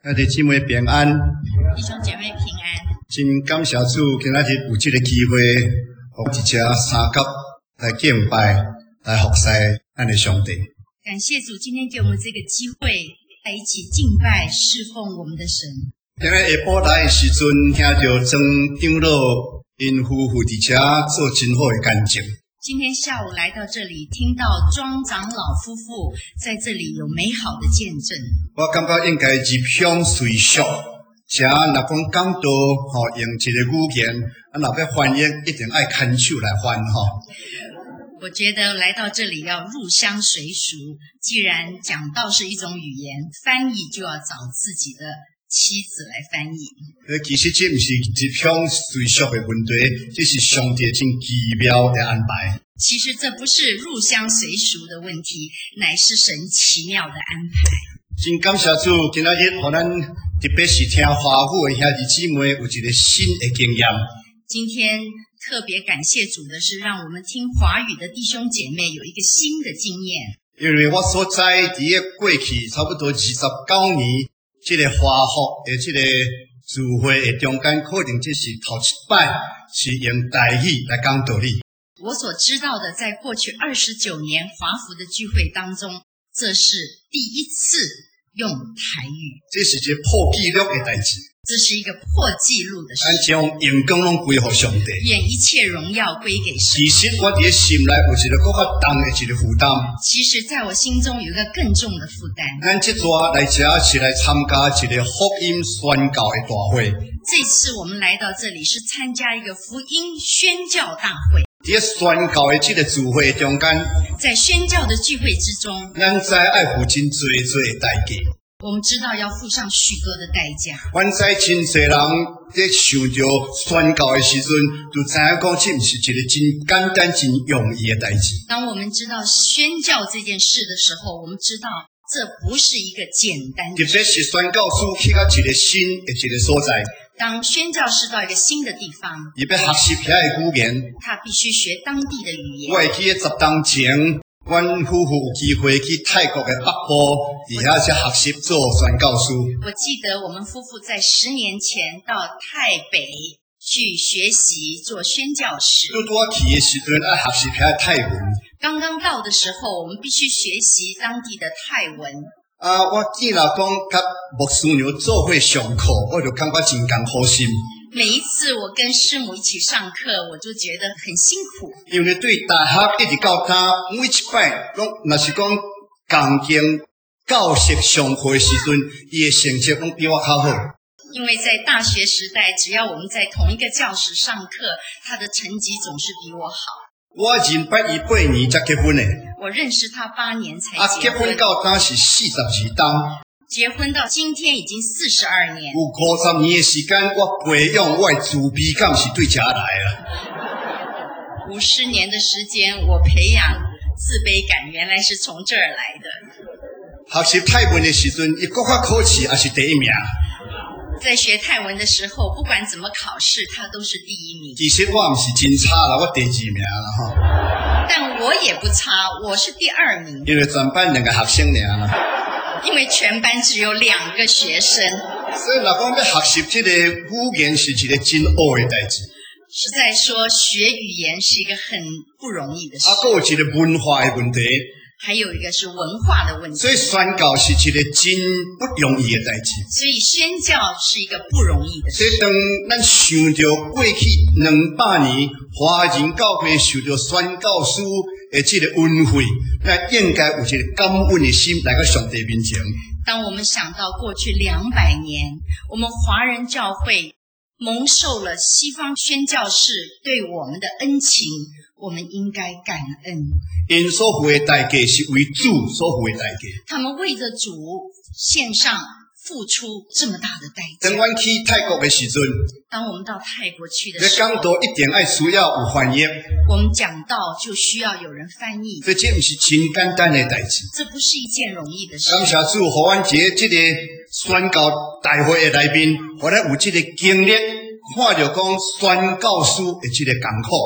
弟兄姊妹平安， 弟兄姐妹平安。 真感谢主，今仔日有这个机会，我一家三甲来敬拜、来服侍咱的上帝。 感谢主，今天给我们这个机会，来一起敬拜、侍奉我们的神。 今日下晡来的时阵，听到庄长老因夫妇伫遮做真好的见证。 今天下午来到这里，听到庄长老夫妇在这里有美好的见证。 我感觉应该入乡随俗，遮若讲讲道用一个语言，若要翻译，一定爱牵手来翻我觉得来到这里要入乡随俗，既然讲道是一种语言，翻译就要找自己的妻子来翻译。 其实这不是入乡随俗的问题，这是上帝真奇妙的安排。 其实这不是入乡随俗的问题，乃是神奇妙的安排。 真感谢主，今仔日予咱特别是听华语的兄弟姊妹有一个新的经验。 今天特别感谢主的是，让我们听华语的弟兄姐妹有一个新的经验。 因为我所在伫个过去差不多29年，这个华福的这个聚会的中间，可能这是头一摆是用台语来讲道理。 我所知道的，在过去29年华福的聚会当中，这是第一次用台语。 这是一个破纪录的代志。 这是一个破纪录的事。 咱将荣光拢归给上帝， 愿一切荣耀归给神。 其实我伫心内有一个更较重的一个负担。 其实在我心中有一个更重的负担。 咱这次来遮是来参加一个福音宣教的大会。 这次我们来到这里是参加一个福音宣教大会。 在宣教的这个聚会中间， 在宣教的聚会之中， 咱知爱付真多的代价。 我们知道要付上许多的代价。 阮知真侪人在想着宣教的时阵，就知影讲这不是一个真简单、真容易的代志。 当我们知道宣教这件事的时候，我们知道这不是一个简单的事。 特别是宣教士去到一个新的一个所在。 当宣教士到一个新的地方， 伊要学习遐的语言， 他必须学当地的语言。 我会记得10年前，阮夫妇有机会去泰国的北部，伫遐去学习做宣教师。 我记得我们夫妇在10年前到泰北去学习做宣教士。 拄我去的时阵，爱学习遐泰文。 刚刚到的时候，我们必须学习当地的泰文。 我见老讲甲牧师娘做伙上课，我就感觉真艰苦心。 每一次我跟师母一起上课，我就觉得很辛苦。 因为对大学一直到他每一摆，拢若是讲共经教室上课的时阵，伊的成绩拢比我较好。 因为在大学时代，只要我们在同一个教室上课，他的成绩总是比我好。 我认捌伊8年才结婚的。 我认识他8年才结婚。 结婚到当是42当。 结婚到今天已经42年。 有50年的时间，我培养我的自卑感是对遮来啦。 50年的时间，我培养自卑感，原来是从这儿来的。 学习泰文的时阵，伊国家考试也是第一名。 在学泰文的时候，不管怎么考试，他都是第一名。 其实我不是真差啦，我第2名啦但我也不差，我是第2名。 因为全班2个学生尔啦。 因为全班只有2个学生。 所以若讲要学习这个语言是一个真恶的代志。 实在说，学语言是一个很不容易的事。 还有一个文化的问题。 还有一个是文化的问题。 所以宣教是一个真不容易的代志。 所以宣教是一个不容易的事。 所以当咱想着过去200年华人教会受到宣教师的这个恩惠，那应该有一个感恩的心来到上帝面前。 当我们想到过去200年，我们华人教会蒙受了西方宣教士对我们的恩情，我们应该感恩。 因所付的代价是为主所付的代价。 他们为着主献上付出这么大的代价。 当我们去泰国的时阵， 当我们到泰国去的时候， 讲道一定要需要有翻译。 我们讲道就需要有人翻译。 所以这不是真简单的代志。 这不是一件容易的事。 感谢主，予阮这个宣教大会的来宾，予咱有这个经历，看到讲宣教师的这个艰苦。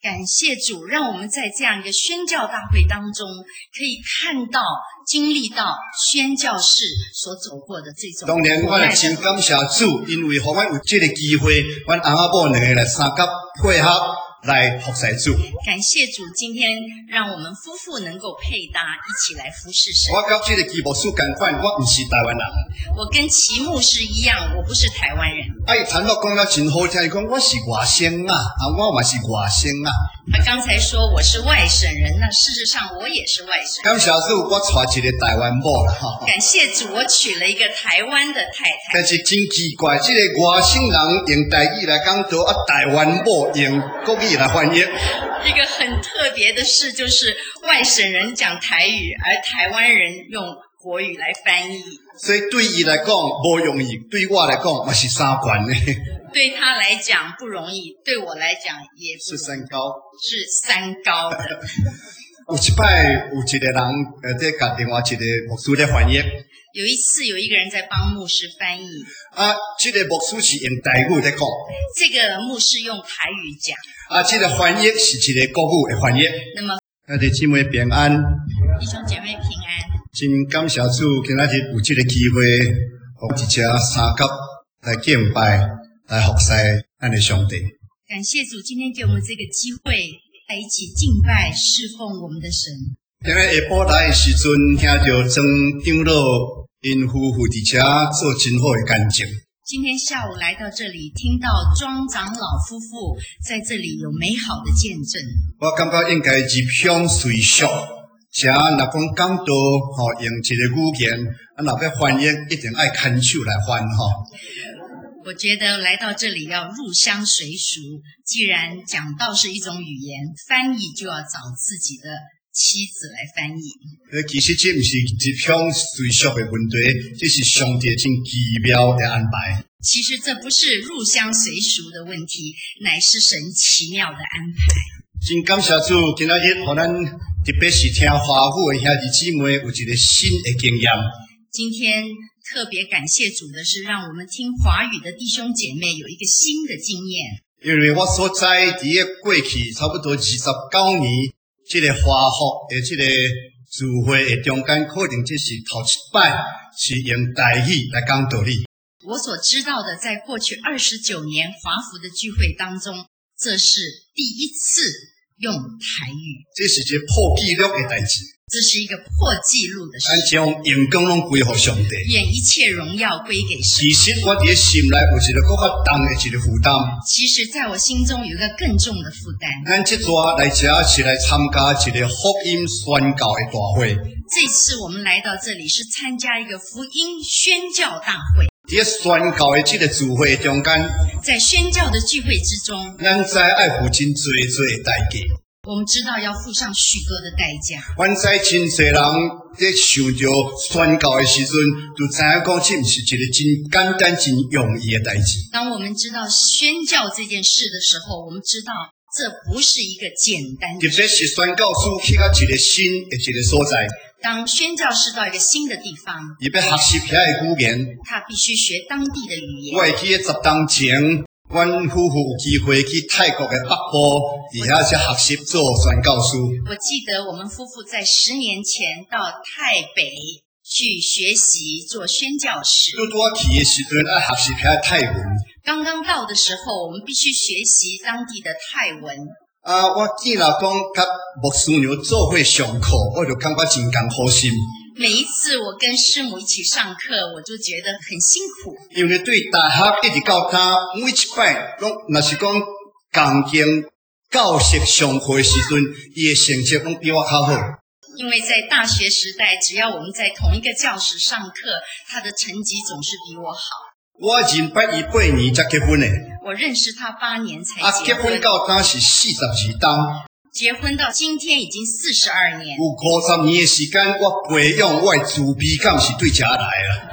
感谢主，让我们在这样一个宣教大会当中，可以看到、经历到宣教士所走过的这种。 当然，我也真感谢主，因为互阮有这个机会，阮翁仔某两个来三甲配合来服侍主。 感谢主，今天让我们夫妇能够配搭，一起来服侍神。 我甲这个基牧师同款，我不是台湾人。 我跟齐牧师一样，我不是台湾人。 伊谈到讲了真好听，伊讲我是外省啊，我嘛是外省啊。 他刚才说我是外省人，那事实上我也是外省人。 感谢主，我娶一个台湾某啦哈。 感谢主，我娶了一个台湾的太太。 但是真奇怪，这个外省人用台语来讲做，台湾某用国语来翻译。 一个很特别的事就是，外省人讲台语，而台湾人用国语来翻译。 所以对伊来讲无容易，对我来讲嘛是三关的。 对他来讲不容易，对我来讲也不是三高， 是三高的。 有一摆有一个人在打电话，一个牧师在翻译。 有一次有一个人在帮牧师翻译。 这个牧师是用台语在讲。 这个牧师用台语讲。 这个翻译是一个国语的翻译。 那么， 弟兄妹平安， 弟兄姐妹平安。 真感谢主，今仔日有这个机会，我一家三甲来敬拜，来服侍咱的上帝。 感谢主，今天给我们这个机会，来一起敬拜侍奉我们的神。 今日下晡来的时阵，听到庄长老因夫妇伫遮做真好的见证。 今天下午来到这里，听到庄长老夫妇在这里有美好的见证。 我感觉应该入乡随俗。若讲讲道用一个语言，若要翻译，一定爱牵手来翻我觉得来到这里要入乡随俗，既然讲道是一种语言，翻译就要找自己的妻子来翻译。 其实这不是入乡随俗的问题，这是上帝真奇妙的安排。 其实这不是入乡随俗的问题，乃是神奇妙的安排。 真感谢主，今仔日予咱特别是听华语的兄弟姊妹有一个新的经验。 今天特别感谢主的是，让我们听华语的弟兄姐妹有一个新的经验。 因为我所在伫个过去差不多29年，这个华福的这个聚会的中间，可能这是头一摆是用台语来讲道理。 我所知道的，在过去29年华福的聚会当中，这是第一次用台语。 这是一个破纪录的代志。 这是一个破纪录的事。 咱将荣光拢归乎上帝， 愿一切荣耀归给神。 其实我伫心内有一个更较重的一个负担。 其实在我心中有一个更重的负担。 咱这次来遮是来参加一个福音宣教的大会。 这次我们来到这里是参加一个福音宣教大会。 伫宣教的这个聚会中间， 在宣教的聚会之中， 咱知爱付真多的代价。 我们知道要付上许多的代价。 阮知真侪人在想着宣教的时阵，就知影讲这毋是一个真简单、真容易的代志。 当我们知道宣教这件事的时候，我们知道这不是一个简单的事。 特别是宣教师去到一个新的一个所在， 当宣教师到一个新的地方， 伊要学习遐的语言， 他必须学当地的语言。 我会记得10当前。阮夫妇有机会去泰国的北部，伫遐去学习做宣教师。 我记得我们夫妇在10年前到台北去学习做宣教师。 拄我去的时阵，爱学习遐泰文。 刚刚到的时候，我们必须学习当地的泰文。 我见若讲甲牧师娘做伙上课，我就感觉真艰苦心。 每一次我跟师母一起上课，我就觉得很辛苦。因为对大学一直到他每一摆，拢若是讲共经教室上课的时阵，伊的成绩拢比我较好。 因为在大学时代，只要我们在同一个教室上课，他的成绩总是比我好。 我认捌伊8年才结婚的。 我认识他8年才结婚到当是42当。 结婚到今天已经42年， 有50年的时间，我培养我的自卑感是对遮来了。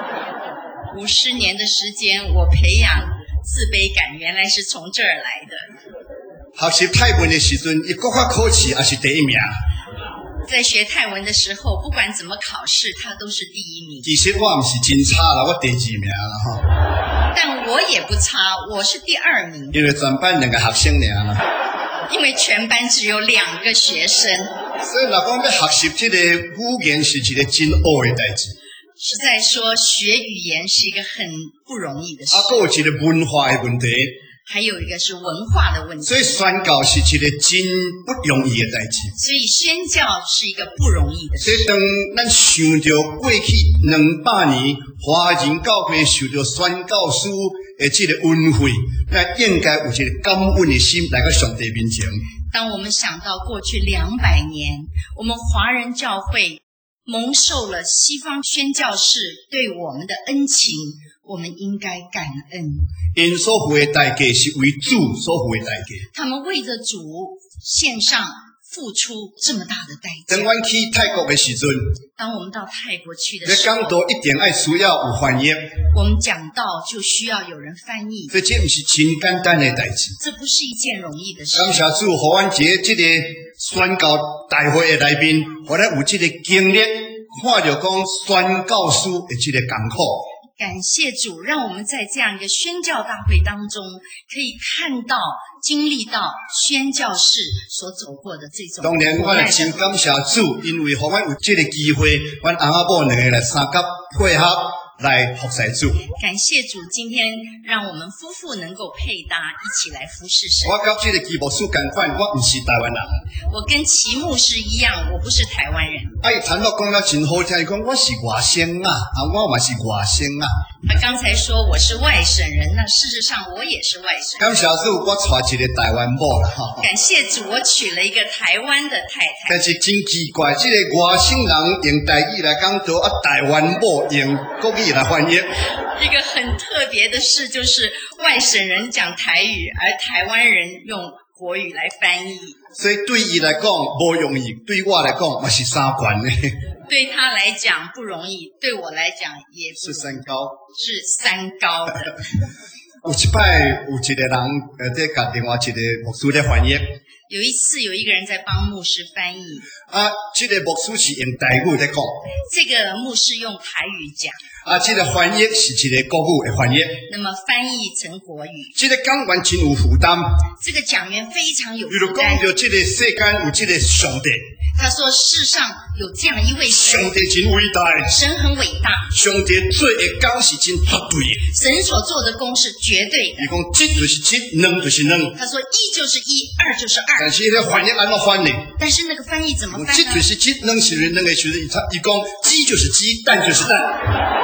50年的时间，我培养自卑感，原来是从这儿来的。 学习泰文的时阵，伊国法考试也是第一名。 在学泰文的时候，不管怎么考试，他都是第1名。 其实我不是真差啦，我第2名啦哈。 但我也不差，我是第2名。 因为全班2个学生尔啦。 因为全班只有2个学生。 所以若讲要学习这个语言是一个真恶的代志。 实在说，学语言是一个很不容易的事。 还有一个文化的问题。 还有一个是文化的问题。 所以宣教是一个真不容易的代志。 所以宣教是一个不容易的事。 所以当咱想到过去200年华人教会受到宣教师的这个恩惠，咱应该有一个感恩的心来到上帝面前。 当我们想到过去200年，我们华人教会蒙受了西方宣教士对我们的恩情，我们应该感恩。 因所付的代价是为主所付的代价。 他们为着主献上付出这么大的代价。 当阮去泰国的时阵， 当我们到泰国去的时候， 讲道一定要需要有翻译。 我们讲道就需要有人翻译。 所以这不是真简单的代志。 这不是一件容易的事。 感谢主，互阮这个宣教大会的来宾，互咱有这个经历，看到讲宣教师的这个艰苦。 感谢主，让我们在这样一个宣教大会当中，可以看到、经历到宣教士所走过的这种。 当然，我也真感谢主，因为互阮有这个机会，阮翁仔某2个来参加配合来服侍主。 感谢主，今天让我们夫妇能够配搭，一起来服侍神。 我跟这个基牧师同款，我不是台湾人。 我跟齐牧师一样，我不是台湾人。 伊谈到讲了真好听，伊讲我是外省啊，我嘛是外省啊。 他刚才说我是外省人，那事实上我也是外省人。 感谢主，我娶一个台湾某啦哈。 感谢主，我娶了一个台湾的太太。 但是真奇怪，这个外省人用台语来讲到台湾某用国语来翻译。 一个很特别的事就是，外省人讲台语，而台湾人用国语来翻译。 所以对伊来讲不容易，对我来讲嘛是3关的。 对他来讲不容易，对我来讲也是3高， 是3高的。 有一摆有一个人在打电话，一个牧师在翻译。 有一次，有一个人在帮牧师翻译。 这个牧师是用台语在讲。 这个牧师用台语讲。 这个翻译是一个国语的翻译。 那么翻译成国语。 这个讲员真有负担。 这个讲员非常有负担。 比如讲到这个世间有这个上帝。 他说世上有这样一位神， 上帝真伟大， 神很伟大。 上帝做的工是真绝对的。 神所做的工是绝对的。 伊讲1就是1，2就是2。 他说1就是1，2就是2。 但是那翻译安怎翻呢？ 但是那个翻译怎么翻呢 ？1就是1，2就是2个就是伊讲鸡就是鸡，蛋就是蛋。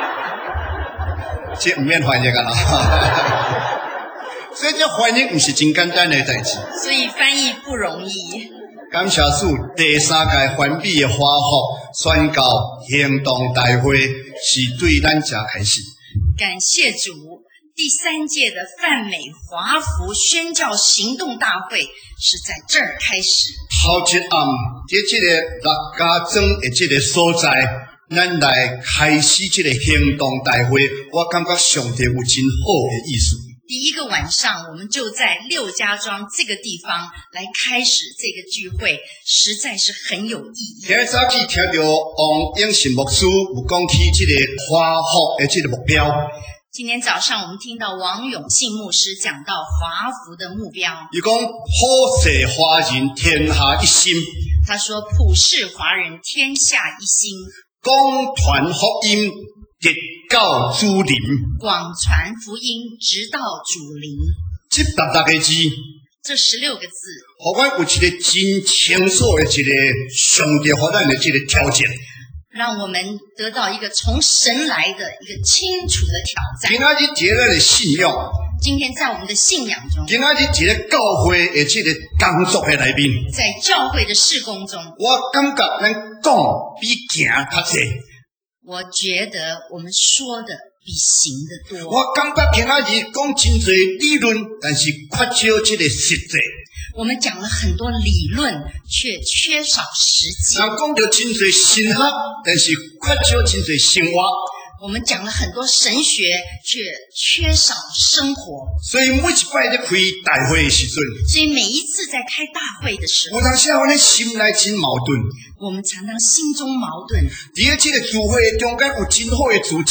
这不免翻译啊啦。所以这翻译不是真简单的代志。 所以翻译不容易。 感谢主，第3届环美的华福宣教行动大会是对咱这开始。 感谢主，第3届的泛美华福宣教行动大会是在这儿开始。 头一暗，在这个6家庄的这个所在，咱来开始这个行动大会，我感觉上帝有真好的意思。 第一个晚上，我们就在6家庄这个地方来开始这个聚会，实在是很有意义。 今日早起听到王永信牧师有讲起这个华福的这个目标。 今天早上我们听到王永信牧师讲到华福的目标。 他讲普世华人天下一心。 他说普世华人天下一心。 广传福音。直到主临， 广传福音直到主临。 这16个字， 这16个字， 互我有一个真清楚的一个上帝给咱的这个条件， 让我们得到一个从神来的一个清楚的挑战。 今仔日这个的信仰， 今天在我们的信仰中， 今仔日这个教会的这个工作的内面， 在教会的事工中， 我感觉咱讲比行较济。 我觉得我们说的比行的多。 我感觉今仔日讲真多理论，但是缺少这个实际。 我们讲了很多理论，却缺少实际。 讲到真多神学，但是缺少真多生活。 我们讲了很多神学，却缺少生活。 所以每一摆在开大会的时阵， 所以每一次在开大会的时候， 有当时我的心内真矛盾。 我们常常心中矛盾。 在这个聚会中间有真好的组织，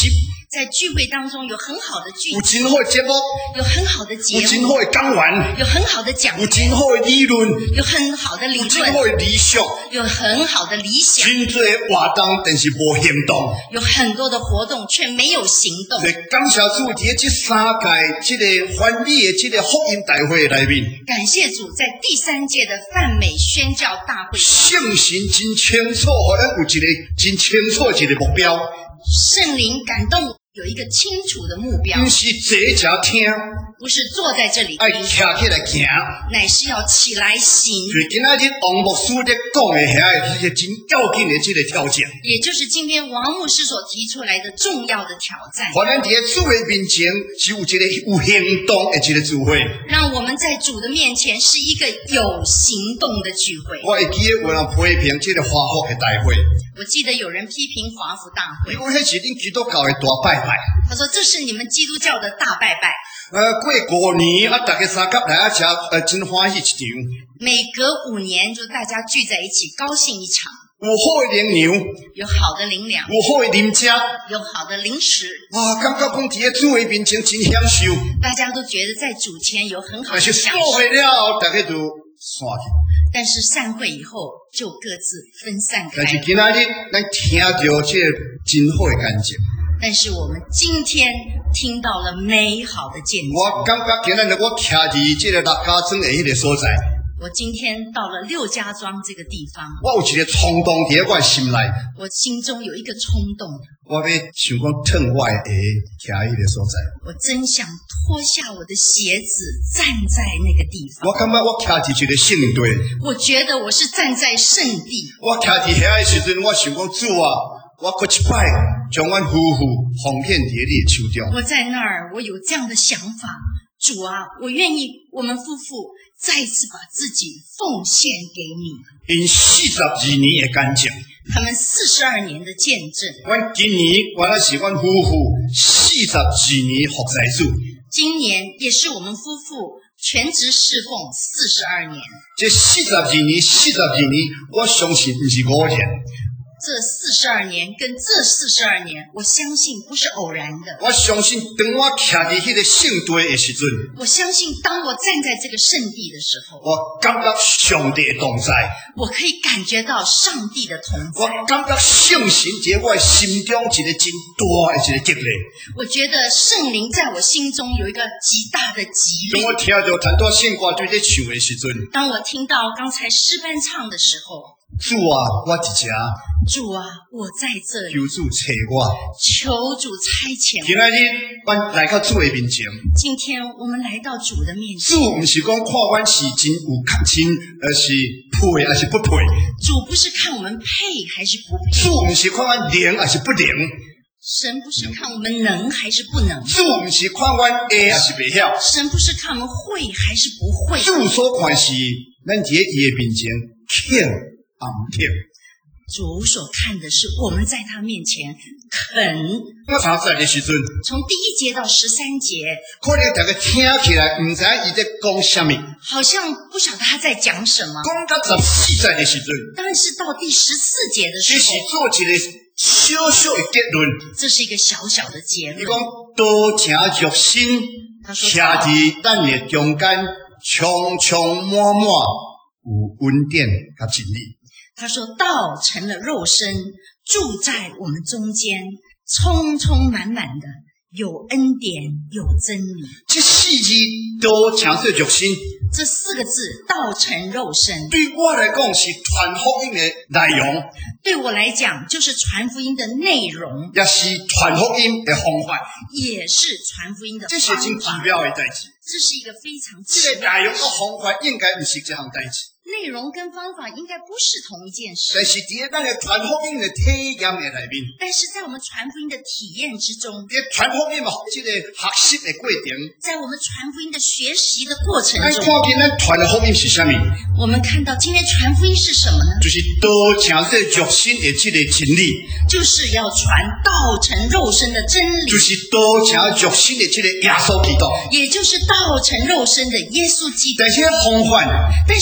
在聚会当中有很好的剧有情， 真好的节目， 有很好的节有真目， 好的讲员， 有很好的讲有台， 真好的理论， 有很好的理有真好论， 的理想， 有很好的理想， 真多的活动，但是无行动。 有很多的活动却没有行动。 所以感谢主，伫这3届这个翻译的这个福音大会内面， 感谢主，在第3届的泛美宣教大会上， 圣神真清楚，互咱有一个真清楚的一个目标， 圣灵感动我有一个清楚的目标， 不是坐着听， 不是坐在这里爱听， 站起来行。 乃是要起来行。 所以今仔日王牧师在讲的遐是一个真要紧的这个挑战。 也就是今天王牧师所提出来的重要的挑战， 互咱伫个主的面前是有一个有行动的一个聚会。 让我们在主的面前是一个有行动的聚会。 我会记得有人批评这个华福的大会， 我记得有人批评华福大会因，为迄是恁基督教的大拜拜。 他说这是你们基督教的大拜拜， 过5年大家三甲来吃，真欢喜一场。 每隔5年就大家聚在一起高兴一场， 有好的灵粮， 有好的灵粮， 有好的啉食， 有好的零食， 哇，感觉讲伫个主的面前真享受。 大家都觉得在主前有很好但是散的享受。 会了后，大家就散去。 但是散会以后就各自分散开但是了。 今仔日咱听到这个真好的感情。 但是我们今天听到了美好的见证。 我感觉今仔日我徛伫这个陆家庄的迄个所在， 我今天到了六家庄这个地方， 我有一个冲动伫我的心内， 我心中有一个冲动， 我要想讲褪我的鞋徛迄个所在。 我真想脱下我的鞋子站在那个地方。 我感觉我徛伫一个圣地， 我觉得我是站在圣地。 我徛伫遐的时阵，我想讲主啊，我搁一摆将阮夫妇奉献伫你的手中。 我在那儿，我有这样的想法，主啊，我愿意我们夫妇再次把自己奉献给你。 因42年的感情， 他们42年的见证， 阮今年原来是阮夫妇42年服侍主。 今年也是我们夫妇全职侍奉42年。 这42年，我相信不是偶然。 这42年跟这42年，我相信不是偶然的。 我相信当我徛伫迄个圣地的时阵， 我相信当我站在这个圣地的时候， 我感觉上帝的同在， 我可以感觉到上帝的同我在。 感觉圣神在我的心中一个真大的一个激励。 我觉得圣灵在我心中有一个极大的激励。 当我听到谈到圣歌对咧唱的时阵， 当我听到刚才诗班唱的时候， 主啊，我伫遮， 主啊，我在这里， 求主找我。 求主差遣我。 今仔日，阮来到主的面前， 今天我们来到主的面前， 主毋是讲看阮是真有真，是配还是不配； 主不是看我们配还是不配， 主毋是看阮灵还是不灵； 神不是看我们能还是不能， 主毋是看阮会还是袂晓。 神不是看我们会还是不会， 主所看是咱伫伊的面前肯啊毋肯。 主所看的是我们在他面前肯。 我30的时阵， 从第1节到13节， 可能大家听起来毋知伊在讲什么。 好像不晓得他在讲什么。 讲到14的时阵， 但是到第14节的只是时候， 做一个小小的结论。 这是一个小小的结你论。 讲多诚肉身， 他说徛伫咱的中间，充充满满有恩典甲真理。 他说道成了肉身，住在我们中间，充充满满的有恩典有真理。 这4字多诚说肉身， 这4个字道成肉身， 对我来讲是传福音的内容， 对我来讲就是传福音的内容， 也是传福音的方法。 也是传福音的这是真奇方法。 妙的代志。 这是一个非常这个奇妙的内容和方法应该不是这项代志， 内容跟方法应该不是同一件事， 但是伫咱的传福音的体验的内面， 但是在我们传福音的体验之中， 伫传福音嘛，这个学习的过程， 在我们传福音的学习的过程咱中， 看见咱传的福音是什么？ 我们看到今天传福音是什么呢？ 就是多诚说肉身的这个真理， 就是要传道成肉身的真理， 就是多诚肉身的这个耶稣基督。 也就是道成肉身的耶稣基督。 但是方法， 但是方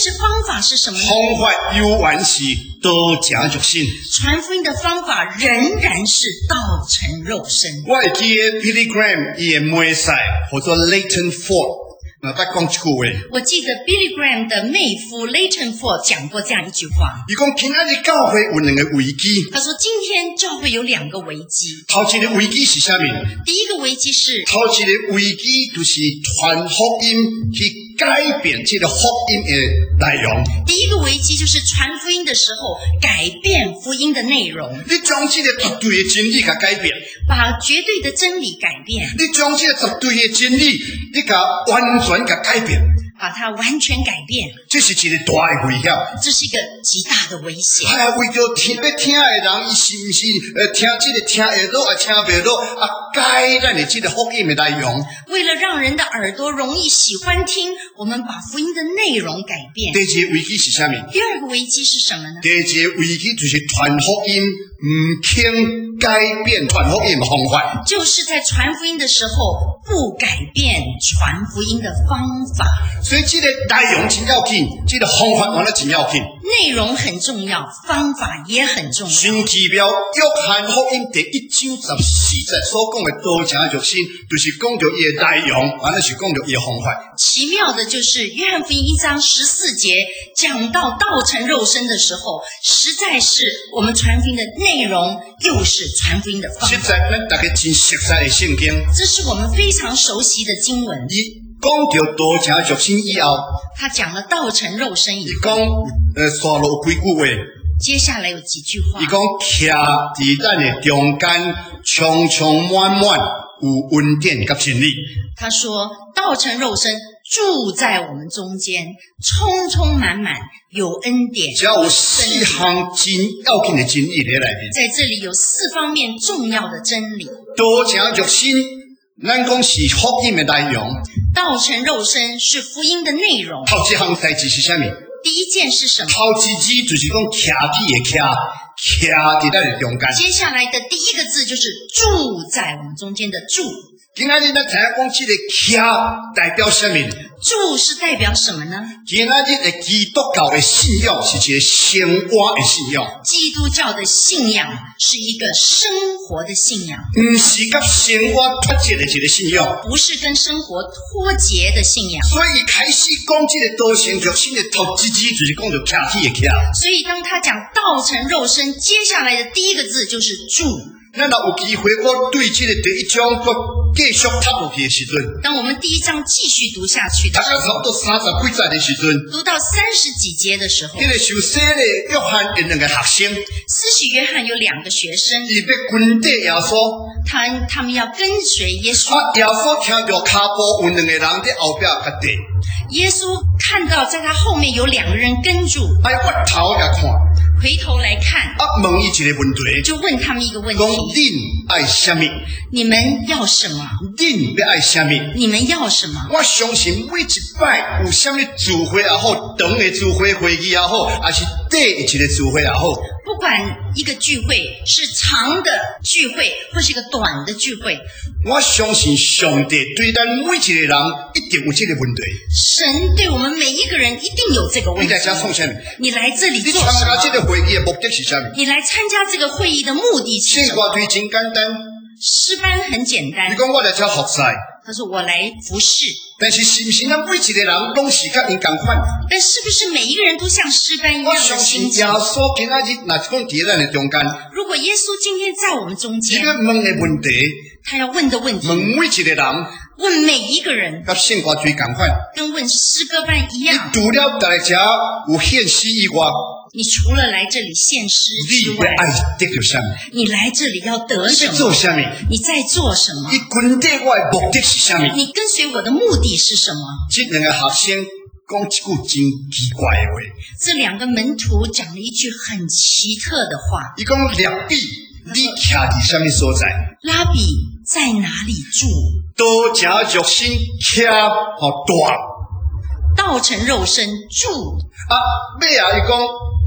法是什么呢？ 方法悠然是多正肉身。 传福音的方法仍然是道成肉身。 我会记得 Billy Graham 伊的妹婿叫做 Leighton Ford。那再讲一句话， 我记得 Billy Graham 的妹夫 Leighton Ford 讲过这样一句话。 伊讲今仔日教会有两个危机。 他说今天教会有两个危机。 头一个危机是啥物？ 第一个危机是头一个危机就是传福音去改变这个福音的内容。 第一个危机就是传福音的时候改变福音的内容。 你将这个绝对的真理给改变， 把绝对的真理改变。 你将这个绝对的真理，你给完全给改变， 把它完全改变。 这是一个大的危险。 这是一个极大的危险。 为着要听的人，伊是不是听这个听耳朵啊，听不落啊，改咱的这个福音的内容。 为了让人的耳朵容易喜欢听，我们把福音的内容改变。 第一个危机是啥物？ 第二个危机是什么呢？ 第一个危机就是传福音唔肯改变传福音的方法， 就是在传福音的时候不改变传福音的方法。 所以这个内容真要紧，这个方法完了真要紧。 内容很重要，方法也很重要。 新奇妙约翰福音第1章14节所讲的道成肉身，就是讲到伊的内容，完了是讲到伊的方法。 奇妙的就是约翰福音1章14节讲到道成肉身的时候，实在是我们传福音的内容，又是传福音的方法。 实在咱大家真熟悉的圣经， 这是我们非常熟悉的经文。 讲到道成肉身以后， 他讲了道成肉身以后， 伊讲刷落几句话。 接下来有几句话。 伊讲徛伫咱的中间，充充满满有恩典甲真理。 他说道成肉身住在我们中间，充充满满有恩典。 只要有4项真要紧的真理在内面。 在这里有4方面重要的真理。 道成肉身，咱讲是福音的内容。 道成肉身是福音的内容。 头一项代志是啥物？ 第一件是什么？ 头一字就是讲徛起的徛伫咱的中间。 接下来的第一个字就是住在我们中间的住。 今仔日咱知影讲这个徛代表什么？ 住是代表什么呢？ 今仔日的基督教的信仰是一个生活的信仰。 基督教的信仰是一个生活的信仰， 不是跟生活脱节的一个信仰， 不是跟生活脱节的信仰。 所以开始讲这个道成肉身的头一字就是讲到徛起的徛。 所以当他讲道成肉身，接下来的第一个字就是住。 咱若有机会，我对这个第1章我继续读落去的时阵， 当我们第1章继续读下去的时候， 大概差不多30几节的时阵， 读到30几节的时候， 这个受洗的约翰有2个学生， 施洗约翰有2个学生， 伊要跟着耶稣， 他们要跟随耶稣。 耶稣听到脚步有2个人在后边甲跟， 耶稣看到在他后面有2个人跟住， 哎，我头来看， 回头来看， 问伊一个问题， 就问他们一个问题： 讲恁爱什么？ 你们要什么？ 恁要爱什么？ 你们要什么？ 我相信每一摆有什么聚会也好，长的聚会会议也好，还是短的一个聚会也好， 不管一个聚会是长的聚会或是一个短的聚会， 我相信上帝对咱每一个人一定有这个问题。 神对我们每一个人一定有这个问题。 你来这创什么？ 你来这里你做什么？ 参加这个会议的目的是什么？ 你来参加这个会议的目的是什么？ 这话题真简单。 诗班很简单你。讲我来这服侍， 他说我来服侍， 但是是不是咱每一个人拢是甲因同款？ 但是不是每一个人都像诗班一样的我相信心情耶？稣今仔日若是讲伫咱的中间， 如果耶稣今天在我们中伊间， 要问的问题， 他要问的问题， 问每一个人， 问每一个人， 甲圣歌最同款。 跟问诗歌班一你样。 除了来这有献诗以外， 你除了来这里献诗之外， 你要爱得到什么？ 你来这里要得你什么？ 在做什么？ 你在做什么？ 你跟着我的目的是什么？ 你跟随我的目的是什么？ 这2个学生讲一句真奇怪的话， 这2个门徒讲了一句很奇特的话： 伊讲梁比，你徛伫什么所在？ 拉比在哪里住？ 道成肉身徛大。 道成肉身住。 尾啊，伊讲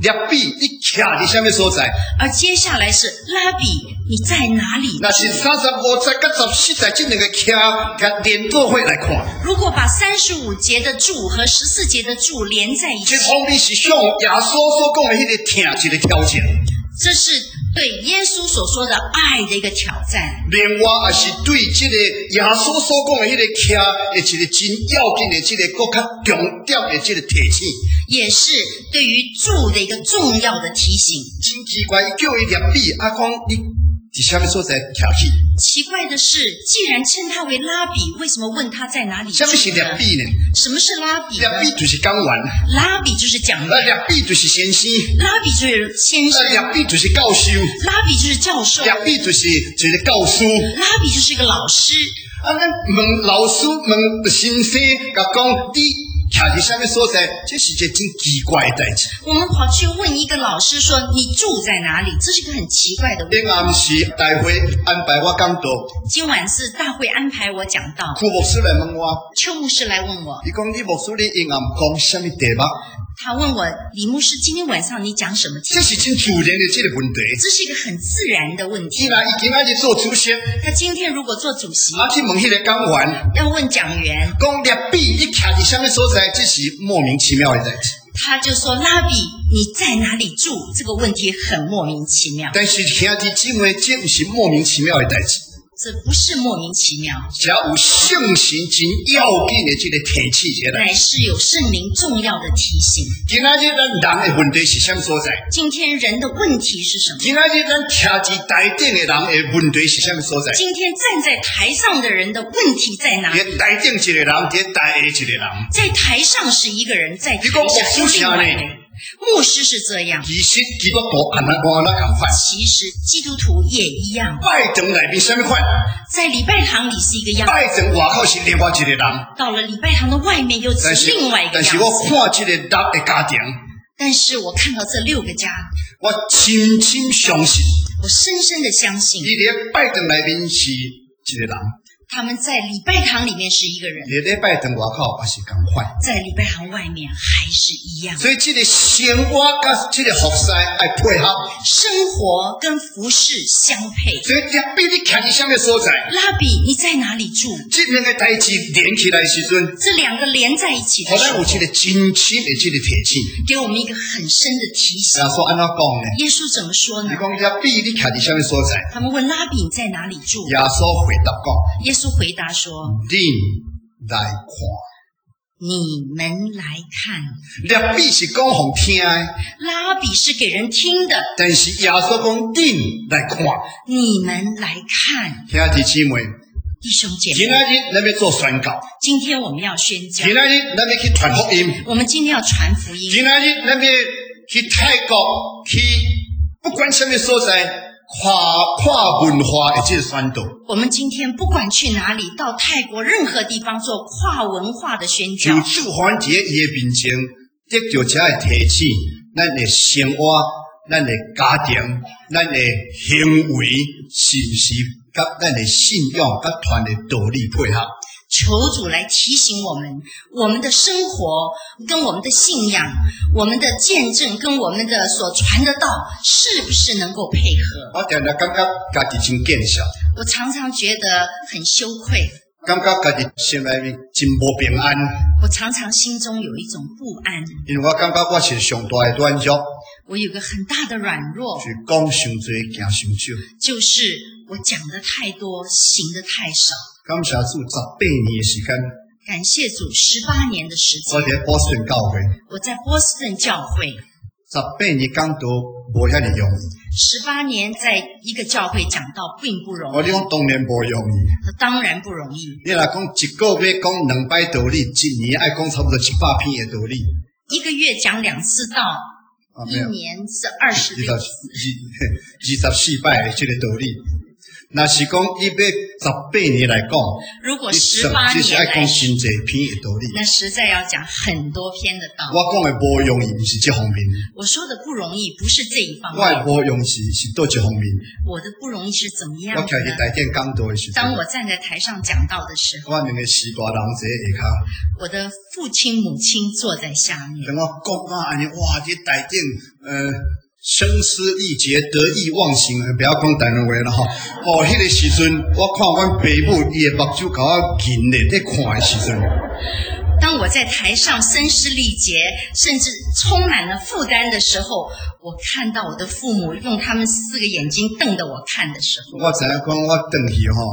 拉比，你徛伫什么所在？ 而接下来是拉比，你在哪里？ 那是35节跟14节这两个徛甲连做伙来看。 如果把35节的柱和14节的柱连在一起， 这方面是向耶稣所讲的迄个听一个挑战。 这是对耶稣所说的爱的一个挑战。 另外也是对这个耶稣所讲的迄个徛的一个真要紧的这个更较重点的这个提醒。 也是对于柱的一个重要的提醒。 真奇怪，叫伊拉比，讲你伫什么所在徛起？ 奇怪的是，既然称他为拉比，为什么问他在哪里住呢？ 什么是拉比呢？ 什么是拉比？ 拉比就是讲员， 拉比就是讲员， 拉比就是先生， 拉比就是先生， 拉比就是教授， 拉比就是教授， 拉比就是一个教师， 拉比就是一个老师。 咱问老师问先生，甲讲你徛伫什么所在，这是一件真奇怪的代志。 我们跑去问一个老师说：“你住在哪里？”这是一个很奇怪的问题。 今暗时大会安排我讲道， 今晚是大会安排我讲道。 邱牧师来问我， 邱牧师来问我， 伊讲你牧师你今暗讲什么题目？ 他问我李牧师今天晚上你讲什么题目？ 这是真自然的这个问题。 这是一个很自然的问题。 伊今仔日做主席， 他今天如果做主席， 去问迄个讲员， 要问讲员， 讲拉比你徛伫什么所在，这是莫名其妙的代志。 他就说拉比你在哪里住？这个问题很莫名其妙。 但是兄弟姊妹，这不是莫名其妙的代志。 这不是莫名其妙， 只要有圣神真要紧的这个提醒， 乃是有圣灵重要的提醒。 今仔日咱人的问题是什么所在？ 今天人的问题是什么？ 今仔日咱徛伫台顶的人的问题是什么所在？ 今天站在台上的人的问题在哪里？ 台顶一个人，在台下一个人。 在台上是一个人，在台下是另外一个人。牧师是这样， 其实基督徒跟咱同款。 其实基督徒也一样。 拜堂内面什么款？ 在礼拜堂里是一个样子， 拜堂外口是另外一个人。 到了礼拜堂的外面又是另外一个样子。 但是我看这个6个家庭， 但是我看到这6个家， 我深深相信， 我深深的相信， 你在拜堂内面是一个人。 他们在礼拜堂里面是一个人， 你在拜堂外口也是同款， 在礼拜堂外面还是一样。 所以这个生活跟这个服侍要配合， 生活跟服侍相配。 所以拉比你徛伫什么所在？ 拉比你在哪里住？ 这两个代志连起来的时阵， 这2个连在一起的时候， 好像有这个真深的这个提醒， 给我们一个很深的提醒。 耶稣安怎讲呢？ 耶稣怎么说呢？ 你讲拉比你徛伫什么所在？ 他们问拉比你在哪里住？ 耶稣回答讲， 耶稣回答说： 恁来看。 你们来看。 拉比是讲互听的， 拉比是给人听的， 但是耶稣讲恁来看。 你们来看。 兄弟姊妹， 弟兄姐妹， 今仔日咱要做宣告， 今天我们要宣教， 今仔日咱要去传福音， 我们今天要传福音， 今仔日咱要去泰国，去不管什么所在，跨文化的这个宣导。 我们今天不管去哪里，到泰国任何地方做跨文化的宣教， 就主环节伊的面前，得到这个提醒，咱的生活、咱的家庭、咱的行为，是不是甲咱的信仰、甲团的道理配合？ 求主来提醒我们，我们的生活跟我们的信仰，我们的见证跟我们的所传的道，是不是能够配合？ 我常常感觉家己真见笑， 我常常觉得很羞愧， 感觉家己心内面真无平安。 我常常心中有一种不安， 因为我感觉我是上大的软弱， 我有个很大的软弱， 是讲伤多，行伤少， 就是我讲的太多，行的太少。 感谢主18年的时间， 感谢主18年的时间， 我在波士顿教会， 我在波士顿教会 18年讲道无遐尼容易。 18年在一个教会讲道并不容易， 我讲当然无容易， 当然不容易。 你若讲一个月讲2摆道理，一年爱讲差不多100篇的道理， 一个月讲2次道，一年是 24摆的这个道理。那是讲伊要18年来讲， 如果18年就是爱讲真侪篇的道理。 那实在要讲很多篇的道。 我讲的无容易，不是这方面。 我说的不容易，不是这一方面。 我的无容易是倒一方面。 我的不容易是怎么样呢？ 我徛伫台顶讲道的时候， 当我站在台上讲道的时候， 我两个士大人坐下骹， 我的父亲母亲坐在下面。 等我讲啊，安尼哇，这台顶声嘶力竭、得意忘形，不要讲台湾话了哈。哦，迄个时阵，我看阮爸母伊的目睭甲我银咧，在看的时阵。 当我在台上声嘶力竭，甚至充满了负担的时候，我看到我的父母用他们4个眼睛瞪着我看的时候， 我知影讲我转去吼，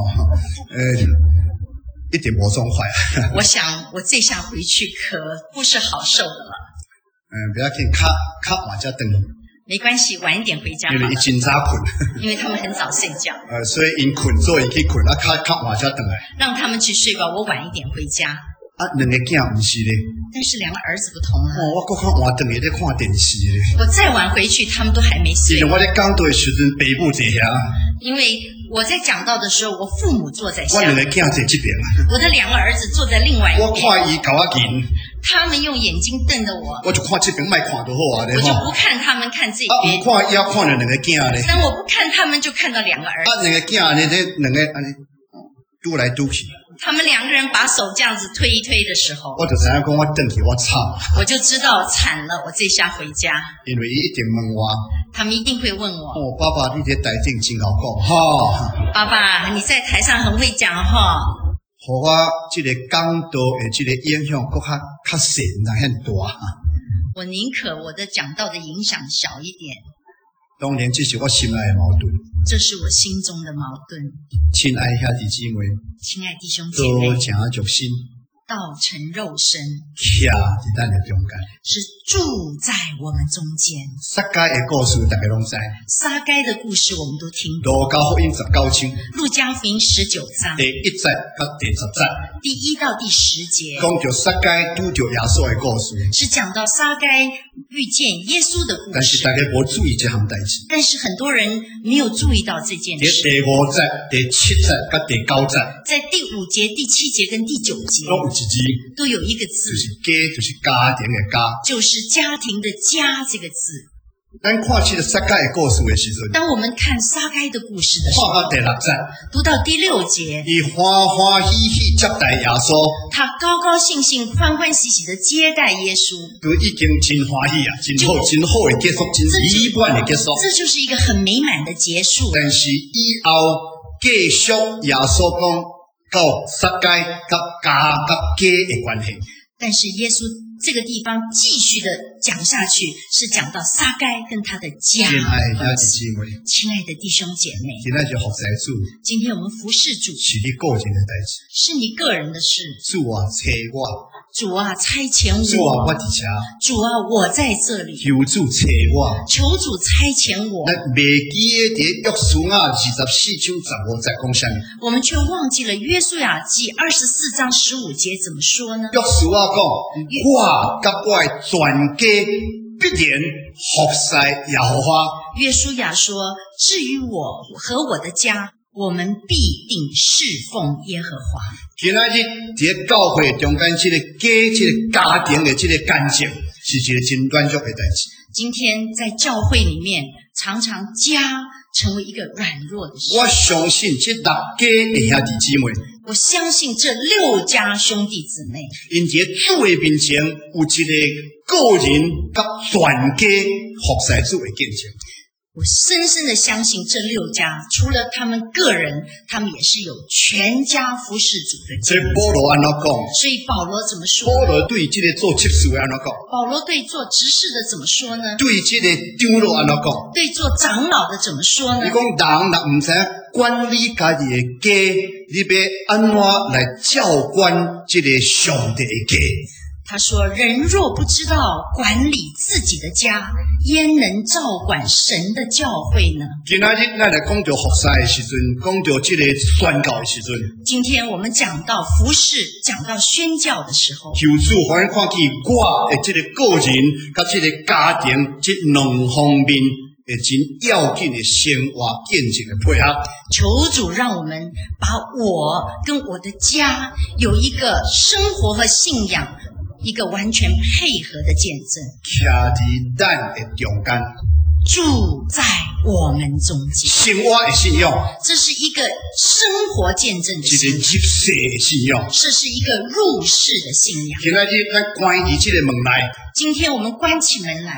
一点无爽快。 我想我这下回去可不是好受的了。 不要紧，较晚才转去。 没关系，晚一点回家好了。 因为伊真早困。 因为他们很早睡觉。 所以因困，所以去困，较晚才转来。 让他们去睡吧，我晚一点回家。 2个囝不是咧， 但是2个儿子不同啊。 我搁较晚转去在看电视咧。 我再晚回去，他们都还没睡。 因为我在讲道的时阵，爸母坐遐。 因为我在讲道的时候，我父母坐在下。 我2个囝坐这边。 我的2个儿子坐在另外一边。 我看伊甲我银。 他们用眼睛瞪着我， 我就看这边，卖看就好啊。 我就不看他们，看这边。 不看也要看了2个囝咧。 但我不看他们，就看到2个儿子。 2个囝咧，这2个安尼拄来拄去。 他们2个人把手这样子推一推的时候， 我就知影讲我转去我惨。 我就知道惨了，我这下回家。 因为伊一定问我。 他们一定会问我。 爸爸，你这台顶真好讲哈。 爸爸，你在台上很会讲哈。 互我这个讲道的这个影响搁较深，很大。 我宁可我的讲道的影响小一点。 当然，这是我心内的矛盾。 这是我心中的矛盾。 亲爱兄弟姊妹， 亲爱弟兄姐妹， 道成肉身， 道成肉身， 徛在咱的中间， 是住在我们中间。 撒该的故事大家拢知， 撒该的故事我们都听过。 路加福音19章， 路加福音19章第1节到第10节， 第1到第10节， 讲到撒该拄着耶稣的故事， 是讲到撒该遇见耶稣的故事。 但是大家无注意这项代志。 但是很多人没有注意到这件事。 第5节、第7节甲第9节， 在第5节、第7节跟第9节， 拢有一字， 都有一个字， 就是家庭的家， 就是家庭的家这个字。 咱看这个撒该的故事的时阵， 当我们看撒该的故事的时候， 看到第6节， 读到第6节， 伊欢欢喜喜接待耶稣， 他高高兴兴、欢欢喜喜的接待耶稣， 就已经真欢喜啊，真好，真好的结束，真美满的结束。 这就是一个很美满的结束。 但是以后继续耶稣讲到撒该甲家甲家的关系， 但是耶稣这个地方继续的讲下去，是讲到撒该跟他的家。 亲爱的兄弟姊妹， 亲爱的弟兄姐妹， 今天是服侍主， 今天我们服侍主， 是你个人的代志， 是你个人的事。 主啊，找我， 主啊，差遣我， 主啊，我伫遮， 主啊，我在这里， 求主找我， 求主差遣我。 咱袂记得伫约书亚24章15节讲啥物？ 我们却忘记了约书亚记24章15节怎么说呢？ 约书亚讲，我甲我的全家必然服侍耶和华。 约书亚说：“至于我和我的家，我们必定侍奉耶和华。” 今仔日伫教会中间，这个家庭的这个感情，是一个真软弱的代志。 今天在教会里面，常常家成为一个软弱的事。 我相信这6家的兄弟姊妹， 我相信这6家兄弟姊妹， 因伫主的面前有一个个人甲全家服侍主的见证。 我深深的相信这6家，除了他们个人，他们也是有全家服侍主的见证。 所以保罗安怎讲？ 所以保罗怎么说？ 保罗对这个做执事的安怎讲？ 保罗对做执事的怎么说呢？ 对这个长老安怎讲？ 对做长老的怎么说呢？ 你讲人若唔知管理家己的家，你要安怎来照管这个上帝的家？ 他说：“人若不知道管理自己的家，焉能照管神的教会呢？” 今仔日咱来讲到服侍的时阵，讲到这个宣教的时阵， 今天我们讲到服侍，讲到宣教的时候， 求主互咱看见我的这个个人甲这个家庭这2方面的真要紧的生活见证的配合。 求主让我们把我跟我的家有一个生活和信仰。一个完全配合的见证， 徛在咱的中间， 住在我们中间， 生活的信仰， 这是一个生活见证的信仰， 一个入世的信仰， 这是一个入世的信仰。 今仔日咱关于这个门来， 今天我们关起门来，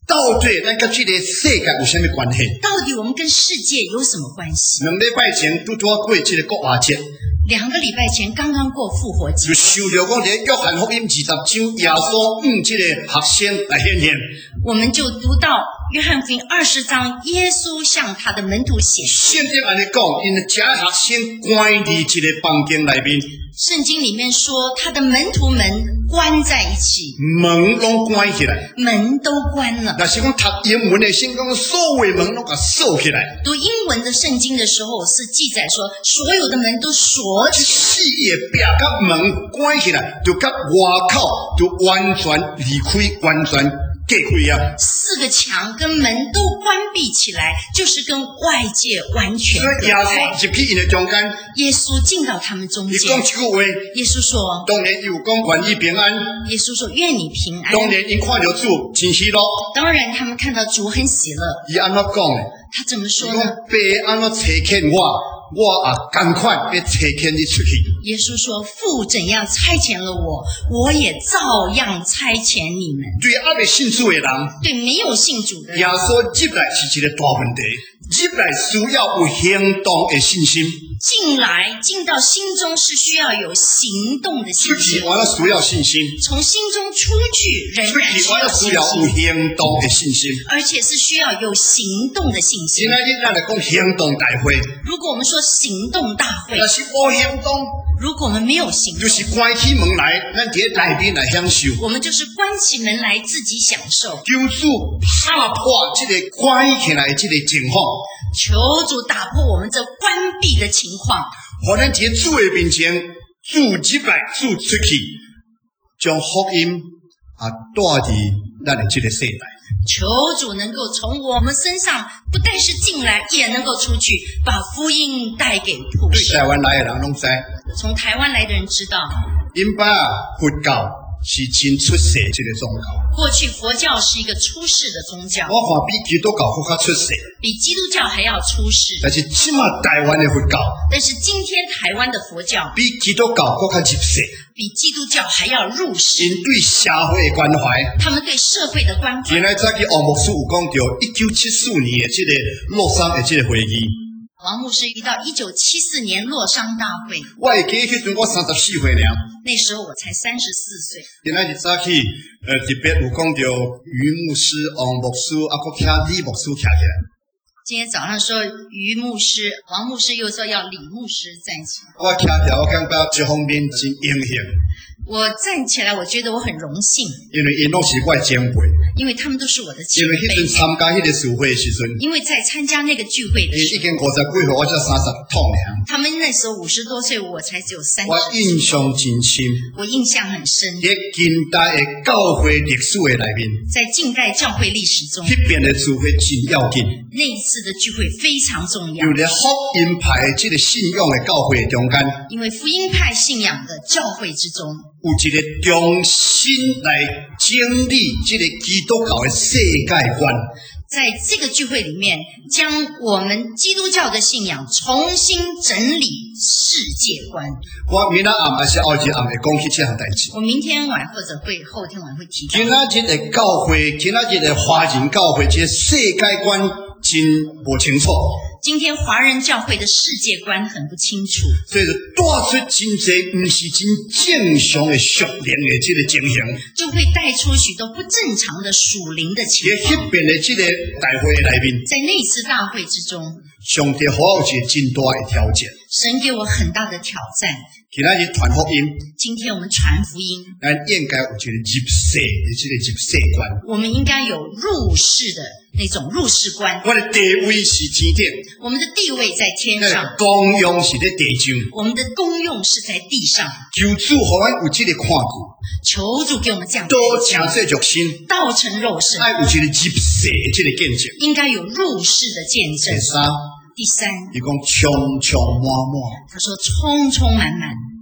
到底咱跟这个世界有什么关系？ 到底我们跟世界有什么关系 2礼拜前拄过这个国华节 ？2个礼拜前刚刚过复活节， 就受到讲这个约翰福音20章耶稣这个学生来显现。 我们就读到约翰福音20章，耶稣向他的门徒写信。 圣经安尼讲，因这学生关伫一个房间内面。 圣经里面说，他的门徒们关在一起， 门拢关起来， 门都关了。 但是讲读英文的圣经，所有门拢给锁起来。 读英文的圣经的时候，是记载说，所有的门都锁起来。 四个壁甲门关起来，就甲外口就完全离开，完全隔开啊。 4个墙跟门都关闭起来，就是跟外界完全隔开。 所以耶稣入去因的中间， 耶稣进到他们中间。 伊讲一句话， 耶稣说：“ 当然有讲愿意平安。” 耶稣说：“愿你平安。” 当然因看到主真喜乐。 当然，他们看到主很喜乐。 伊安怎讲呢？ 他怎么说呢？ 爸安怎差遣我也同款要差遣你出去。 耶稣说：“父怎样差遣了我，我也照样差遣你们。” 对还没信主的人， 对没有信主的人， 耶稣入来是一个大问题。入来需要有行动的信心， 进到心中是需要有行动的信心。 出去完了需要信心， 从心中出去仍然需要信心， 需要有行动的信心， 而且是需要有行动的信心。 今天咱来讲行动大会， 如果我们说行动大会， 但是无行动， 如果我们没有行动， 就是关起门来，咱伫内面来享受。 我们就是关起门来自己享受。 求主打破这个关起来这个情况， 求主打破我们这关闭的情况， 互咱伫主的面前，主入来，主出去，将福音带伫咱的这个世代。 求主能够从我们身上，不但是进来，也能够出去，把福音带给普世。 对台湾来的人拢知， 从台湾来的人知道， 因把佛教是真出世这个宗教。 过去佛教是一个出世的宗教， 我看比基督教更加出世， 比基督教还要出世。 但是即马台湾的佛教， 但是今天台湾的佛教比基督教更加入世， 比基督教还要入世。 因对社会的关怀， 他们对社会的关怀。 原来早期王牧师有讲到1974年的这个洛桑的这个会议。 王牧师一到1974年洛桑大会， 我会记迄阵我34岁了， 那时候我才34岁。 今仔日早起，特别有讲到于牧师、王牧师，搁请李牧师徛起来。 今天早上说于牧师、王牧师，又说要李牧师站起来。 我徛起来，我感觉这方面真荣幸。 我站起来，我觉得我很荣幸， 因为因拢是我的前辈。 因为他们都是我的前因为迄阵辈。 参加迄个聚会的时阵， 因为在参加那个聚会的时已经50几岁，我才30趟尔。 候，他们那时候50多岁，我才只有30 我印象真深， 我印象很深。 在近代的教会历史的内面， 在近代教会历史中， 迄边的聚会真要紧。 那一次的聚会非常重要， 有咧福音派这个信仰的教会中间， 因为福音派信仰的教会之中， 有一个重新来整理这个基督教的世界观。 在这个聚会里面，将我们基督教的信仰重新整理世界观。 我明仔暗还是后日暗会讲起这项代志。 我明天晚或者后天晚会提到。 今仔日的教会，今仔日的华人教会，这个世界观真不清楚。 今天华人教会的世界观很不清楚， 所以就带出真侪不是真正常的属灵的这个情形， 就会带出许多不正常的属灵的情在况。 迄边的这个大会内面， 在那次大会之中， 上帝给我有一个真大的挑战。 神给我很大的挑战。 今仔日传福音， 今天我们传福音， 咱应该有一个入世的这个入世观。 我们应该有入世的那种入世观。 我的地位是天顶， 我们的地位在天上， 功用是在地上。 我们的功用是在地上。 求主互咱有这个看顾， 求主给我们这样都成这肉身， 道成肉身， 爱有一个入世的这个见证。 应该有入世的见证。 第三， 第三， 伊讲充充满满， 他说充充满满。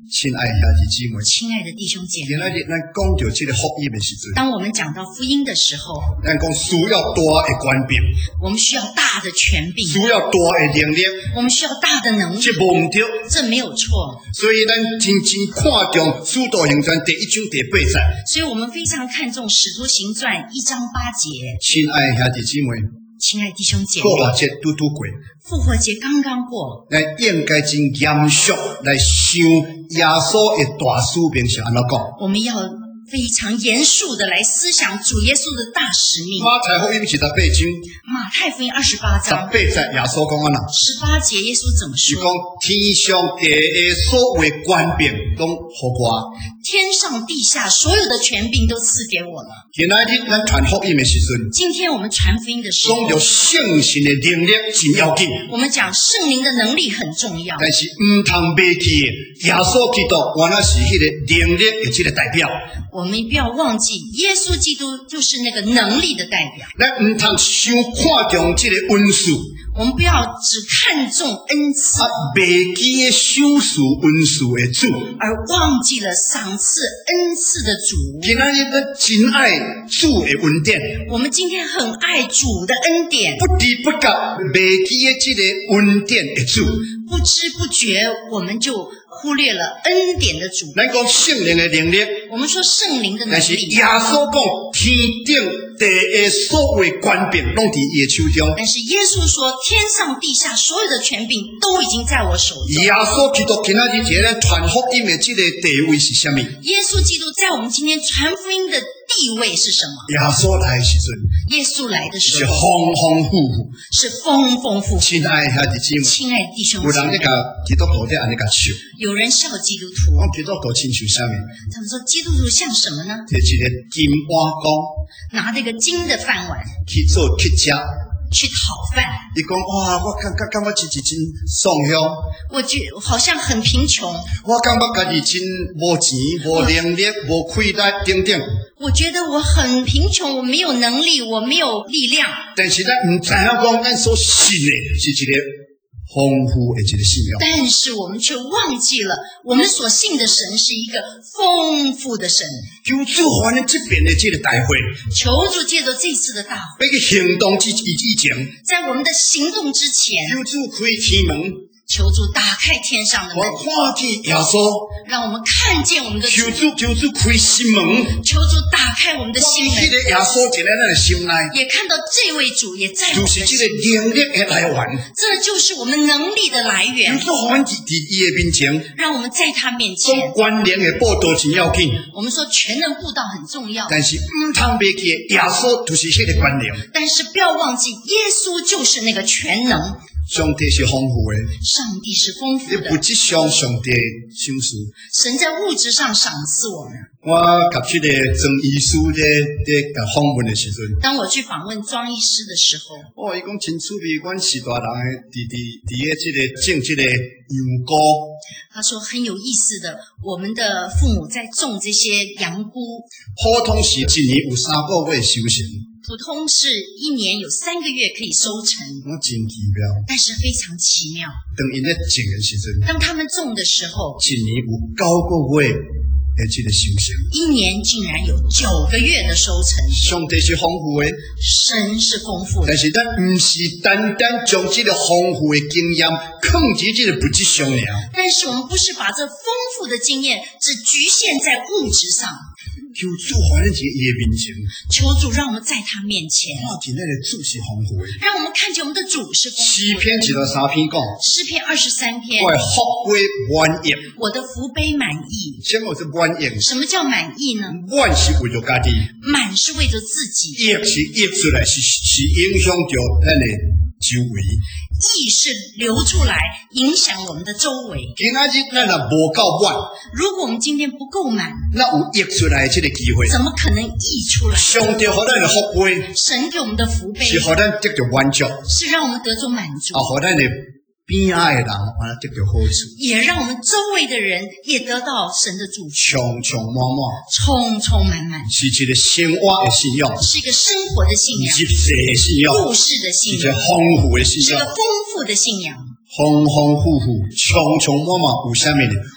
亲爱兄弟姊妹， 亲爱的弟兄姐妹， 今仔日咱讲到这个福音的时阵， 当我们讲到福音的时候， 咱讲需要大的权柄， 我们需要大的权柄， 需要大的能力， 我们需要大的能力， 这无唔对， 这没有错。 所以咱真看重《使徒行传》第1章第8节。 所以我们非常看重《使徒行传》1章8节。 亲爱兄弟姊妹， 亲爱弟兄姐妹， 复活节拄过， 复活节刚刚过， 咱应该真严肃来想耶稣的大使命是安怎讲。 我们要非常严肃的来思想主耶稣的大使命。 马太福音是18章， 马太福音28章 18节耶稣讲安怎 18节，耶稣怎么是讲说？ 天上地的所有权柄拢互我。 天上地下所有的权柄都赐给我了。 今仔日咱传福音的时阵， 今天我们传福音的时候， 讲到圣神的能力真要紧， 我们讲圣灵的能力很重要， 但是唔通忘记耶稣基督原来是迄个能力的这个代表。 我们不要忘记耶稣基督就是那个能力的代表。 咱唔通伤看重这个恩赐， 我们不要只看重恩赐， 忘记享受恩赐的主， 而忘记了赏赐恩赐的主。 今仔日咱真爱主的恩典， 我们今天很爱主的恩典， 不知不觉忘记了这个恩典的主。 不知不觉我们就忽略了恩典的主。 咱讲圣灵的能力， 我们说圣灵的能力， 但是耶稣讲天顶地的所有权柄拢伫伊的手中。 但是耶稣说天上地下所有的权柄都已经在我手中。 耶稣基督今仔日一个传福音的这个地位是什么？ 耶稣基督在我们今天传福音的地位是什么？ 耶稣来的时阵， 耶稣来的是时候丰丰富富。 是丰丰富富。 亲爱的兄弟姊妹， 亲爱的弟兄有姐妹， 人咧甲基督徒咧安尼甲笑， 有人笑基督徒， 讲基督徒亲像啥物？ 他们说基督徒像什么呢？ 摕一个金碗缸拿着一个金的饭碗去做乞食。 去讨饭。 伊讲哇，我感觉自己真丧香， 我觉得好像很贫穷， 我感觉家己真无钱、无能力、无气力等等。 我觉得我很贫穷，我没有能力，我没有力量。 但是咱唔知影讲，咱所信的是一个丰富的一个信仰。 但是我们却忘记了，我们所信的神是一个丰富的神。 求主还咱这边的这个大会， 求主借着这次的大会， 要去行动之前， 在我们的行动之前， 求主开天门， 求主打开天上的门， 我看见耶稣。 让我们看见我们的主。 求主开心门， 求主打开我们的心门， 迄个耶稣进来咱的心内， 也看到这位主也在我们就是的心这个能力的来源。 这就是我们能力的来源。 求主还伫伊的面前， 让我们在他面讲前， 关联的报道真要紧， 我们说全能布道很重要， 但是唔通忘记耶稣就是迄个关联。 但是不要忘记耶稣就是那个全能。 上帝是丰富的， 上帝是丰富你不的， 只向上帝赏赐。 神在物质上赏赐我们。 我甲这个曾医师咧甲访问的时阵， 当我去访问庄医师的时候， 伊讲真趣味，阮是大人的，伫咧这个种这个羊菇， 他说很有意思的，我们的父母在种这些羊菇， 普通是一年有3个月收成， 普通是1年有3个月可以收成， 我真奇妙。 但是非常奇妙。 当因咧种的时阵， 当他们种的时候， 一年有9个月的这个收成。 1年竟然有9个月的收成。 上帝是丰富的， 神是丰富的， 但是咱唔是单单将这个丰富的经验放在这个物质上了。 但是我们不是把这丰富的经验只局限在物质上。 求主还咱伫伊的面前， 求主让我们在他面前， 看见咱的主是丰富的。 让我们看见我们的主是丰富的。 诗篇103篇讲， 诗篇23篇， 我的福杯满溢。 我的福杯满溢。 什么是满溢？ 什么叫满溢呢？ 满是为了家己， 满是为着自己， 溢是溢出来，是影响着咱的周围。 溢是流出来，影响我们的周围。 今仔日咱若无够满， 如果我们今天不够满， 那有溢出来的这个机会。 怎么可能溢出来？ 上帝给咱的福杯， 神给我们的福杯是给咱得到满足， 是让我们得着满足， 给咱的边仔的人得到好处， 也让我们周围的人也得到神的祝福， 充充满满， 充充满满， 是一个生活的信仰， 是一个生活的信仰， 入世的信仰， 故事的信是一个仰， 丰富的信仰， 是个丰富的信仰。 丰丰富富，充充满满，有啥物呢？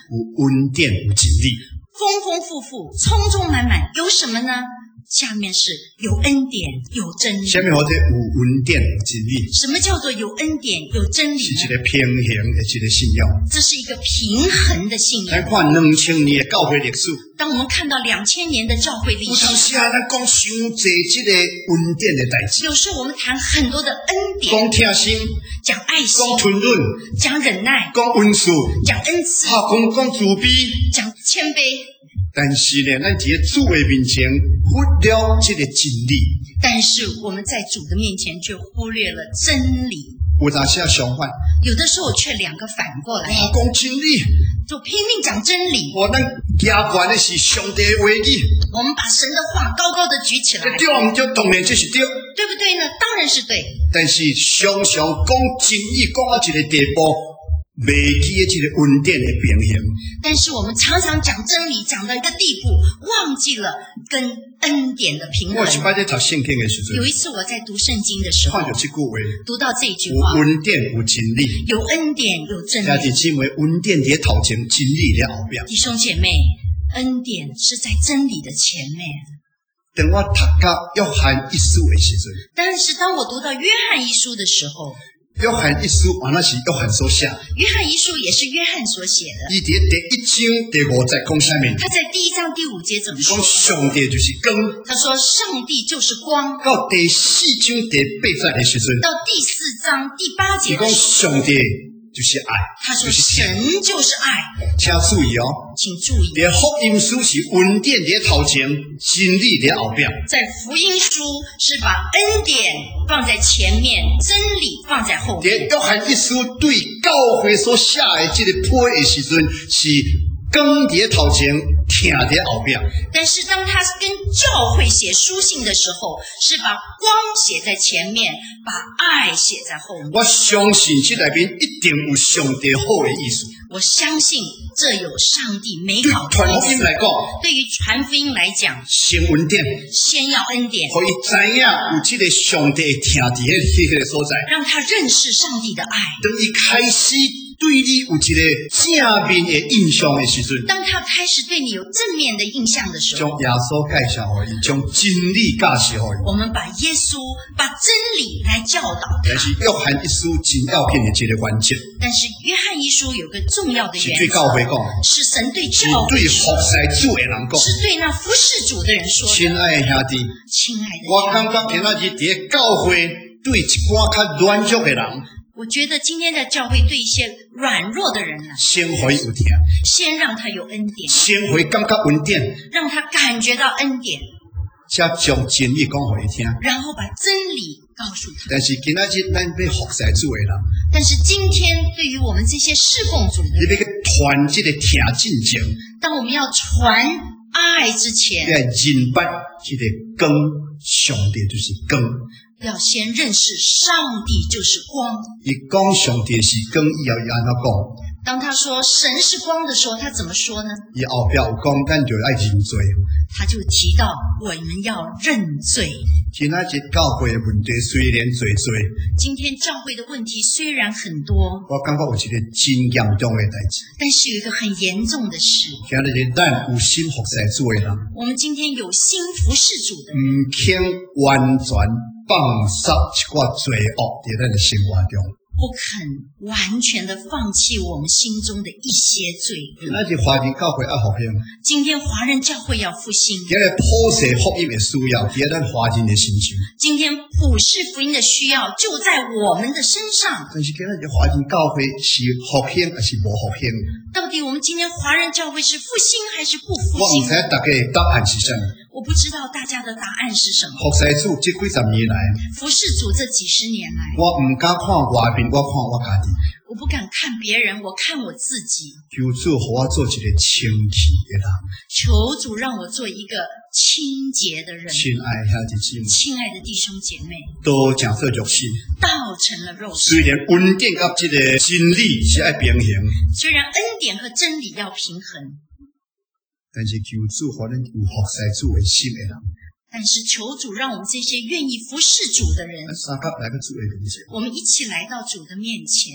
有恩典，有真理。 丰丰富富，充充满满，有什么呢？下面是有恩典，有真理。 下面或者有恩典，有真理。 什么叫做有恩典，有真理呢？ 是一个平衡的一个信仰。 这是一个平衡的信仰。 咱看2000年的教会历史， 当我们看到2000年的教会历史， 有当时咱讲伤济这个恩典的代志。 有时候我们谈很多的恩典， 讲贴心， 讲爱心， 讲吞忍， 讲忍耐， 讲恩慈， 讲恩慈， 讲慈悲， 讲谦卑。 但是呢，咱伫主的面前忽略这个真理。 但是我们在主的面前却忽略了真理。 有当时相反， 有的时候却两个反过来。 讲真理， 就拼命讲真理。 咱行惯的是上帝的话语， 我们把神的话高高的举起来。 对唔对？当然这是对， 对不对呢？当然是对。 但是常常讲真理讲到一个地步，未记的这个恩典的平衡。 但是我们常常讲真理，讲到一个地步，忘记了跟恩典的平衡。 我一摆在读圣经的时候， 有一次我在读圣经的时候， 看到这句话， 读到这句话： 有恩典，有真理。 有恩典，有真理。 兄弟姊妹，恩典在头前，真理在后边。 弟兄姐妹，恩典是在真理的前面。 等我读到约翰一书的时候， 但是当我读到约翰一书的时候， 约翰一书原来是约翰所写， 约翰一书也是约翰所写的。 伊伫第1章第5节讲啥物？ 他在第1章第5节怎么说？ 讲上帝就是光。 他说上帝就是光。 到第4章第8节的时阵， 到第4章第8节的时候， 上帝就是爱。 他说神就是爱。 请注意哦， 请注意。 在福音书是恩典在头前，真理在后边。 在福音书是把恩典放在前面，真理放在后面。 在约翰一书对教会所写的这个批的时阵，是光在头前，听在后边。 但是当他跟教会写书信的时候，是把光写在前面，把爱写在后面。 我相信这里面一定有上帝好的意思。 我相信这有上帝美好的对传意思。 福音来讲， 对于传福音来讲， 先恩典， 先要恩典， 可以知影有这个上帝听伫迄个所在， 让他认识上帝的爱。 当伊开始对你有一个正面的印象的时阵， 当他开始对你有正面的印象的时候， 将耶稣介绍给伊，将真理教示给伊。 我们把耶稣、把真理来教导他。 但是约翰一书真要紧的一个关键， 但是约翰一书有个重要的是原则， 对教会讲， 是神对是教会对说， 服侍主的人讲。 是对那服侍主的人说的。 亲爱的兄弟， 亲爱的我感兄弟， 觉今仔日伫教会对一寡较软弱的人， 我觉得今天的教会对一些软弱的人呢， 先互伊有听， 先让他有恩典， 先互伊感觉恩典， 让他感觉到恩典， 才将真理讲互伊听。 然后把真理告诉他。 但是今仔日咱要服侍主的人， 但是今天对于我们这些侍奉主的人， 你要去传这个听进前， 当我们要传爱之要前， 认捌这个光，上帝就是光。 要先认识上帝就是光。 伊讲上帝是光以后，伊安怎讲？ 当他说神是光的时候，他怎么说呢？ 伊后壁有讲，咱就要认罪。 他就提到我们要认罪。 今仔日教会的问题虽然多， 今天教会的问题虽然很多， 我感觉有一个真严重的代志。 但是有一个很严重的事， 今日咱有心服侍主的人， 我们今天有心服侍主的人， 唔肯完全放杀一寡罪恶在咱的生活中。 不肯完全的放弃我们心中的一些罪。 今仔日华人教会要复兴， 今天华人教会要复兴， 今日普世福音的需要在咱华人的身上。 今天普世福音的需要就在我们的身上。 但是今日华人教会是复兴还是无复兴？ 到底我们今天华人教会是复兴还是不复我唔兴？ 知大家的答案是什么。 我不知道大家的答案是什么。 服侍主这几十年来， 服侍主这几十年来， 我唔敢看外面，我看我家己。 我不敢看别人，我看我自己。 求主给我做一个清气的人。 求主让我做一个清洁的人。 亲爱的兄弟姊妹， 亲爱的弟兄姐妹， 都讲做肉身， 道成了肉身。 虽然恩典甲这个真理是爱平衡， 虽然恩典和真理要平衡， 但是求主给咱有服侍主的心的人。 但是求主让我们这些愿意服侍主的人， 咱三角来个主的面前， 我们一起来到主的面前，